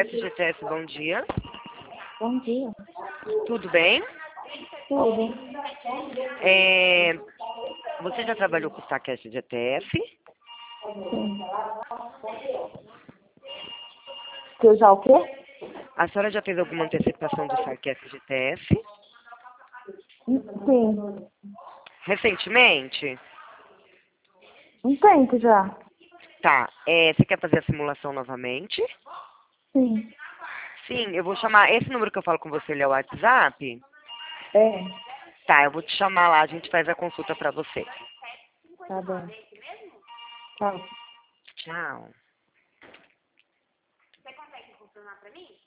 FGTS, bom dia. Bom dia. Tudo bem? Tudo. Você já trabalhou com o saque FGTS? Sim. Que usar o quê? A senhora já fez alguma antecipação do saque FGTS? Sim. Recentemente? Um tempo já. Tá. Você quer fazer a simulação novamente? Sim. Sim, eu vou chamar. Esse número que eu falo com você, ele é o WhatsApp? É. Tá, eu vou te chamar lá, a gente faz a consulta pra você. Tá bom. Tchau. Tchau. Você consegue confirmar pra mim?